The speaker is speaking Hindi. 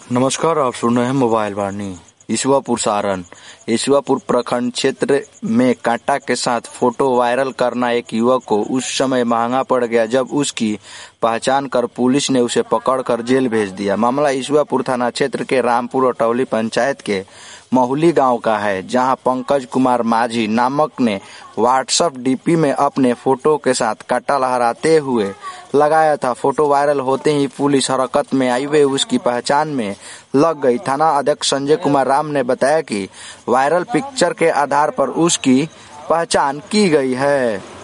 नमस्कार, आप सुन रहे हैं मोबाइल वाणी। ईश्वरपुर सारण। ईश्वरपुर प्रखंड क्षेत्र में कांटा के साथ फोटो वायरल करना एक युवक को उस समय महंगा पड़ गया जब उसकी पहचान कर पुलिस ने उसे पकड़कर जेल भेज दिया। मामला ईश्वरपुर थाना क्षेत्र के रामपुर अटौली पंचायत के महुली गांव का है, जहां पंकज कुमार माझी नामक ने व्हाट्सएप डीपी में अपने फोटो के साथ कांटा लहराते हुए लगाया था। फोटो वायरल होते ही पुलिस हरकत में आई वे उसकी पहचान में लग गई। थाना अध्यक्ष संजय कुमार राम ने बताया कि वायरल पिक्चर के आधार पर उसकी पहचान की गई है।